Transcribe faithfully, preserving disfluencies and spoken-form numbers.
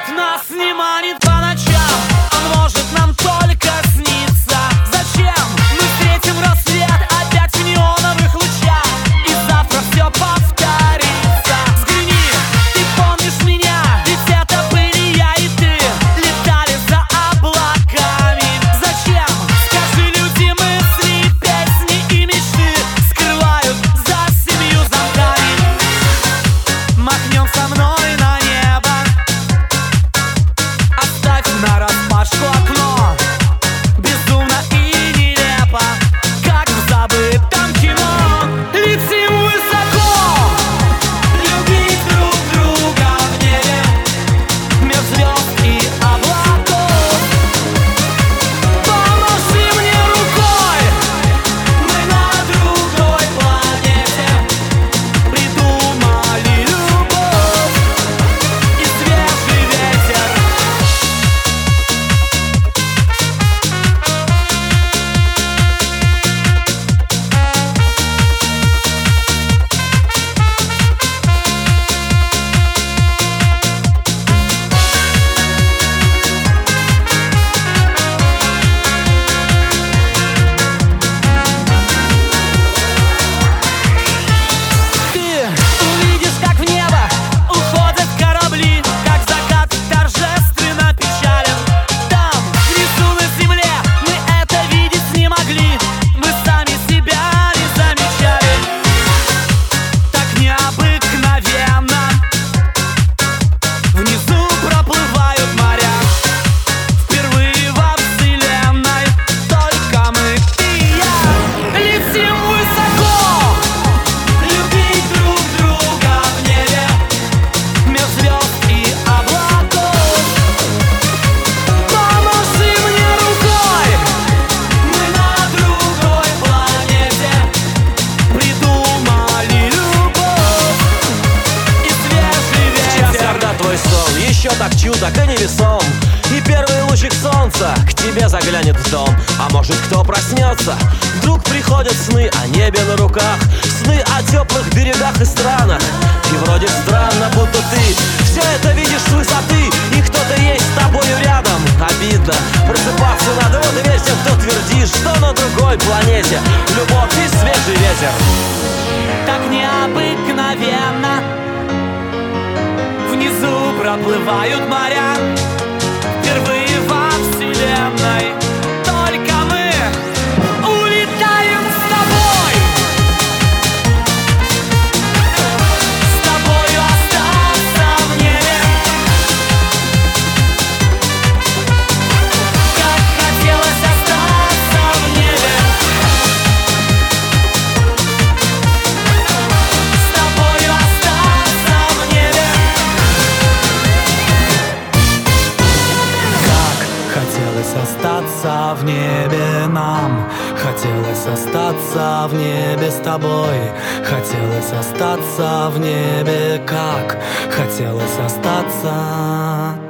Свет нас не манит по ночам, он может нам только сниться. Зачем мы встретим рассвет опять в неоновых лучах, и завтра все повторится? Взгляни, ты помнишь меня, ведь это были я и ты, летали за облаками. Зачем, скажи, люди, мысли, песни и мечты скрывают за семью замками? Махнем со мной на небо, оставь нараспашку окно. Безумно и нелепо, как в забытом кино. Летим высоко, любить друг друга в небе, меж звезд и облаков. Помаши мне рукой, мы на другой планете придумали любовь и свежий ветер. Ты увидишь, как в небо уходят корабли, как закат торжественно печален. Там, внизу на земле, мы это видеть не могли, мы сами себя не замечали. Так необыкновенно внизу проплывают моря. Впервые во вселенной только мы и я. Летим высоко, любить друг друга в небе, меж звезд и облаков. Помаши мне рукой, мы на другой планете придумали любовь и свежий Сейчас, ветер. когда твой сон еще так чуток и невесом, и первый лучик солнца к тебе заглянет в дом. А может, кто проснется, вдруг приходят сны о небе на руках, сны о теплых берегах и странах. И вроде странно, будто ты все это видишь с высоты, и кто-то есть с тобою рядом. Обидно просыпаться надо, вот и весь тем, кто твердит, что на другой планете любовь и свежий ветер. Так необыкновенно внизу проплывают моря. Впервые во вселенной только мы улетаем с тобой. С тобою остаться в небе, как хотелось остаться в небе. С тобою остаться в небе. Хотелось остаться в небе нам, хотелось остаться в небе с тобой, хотелось остаться в небе, как хотелось остаться.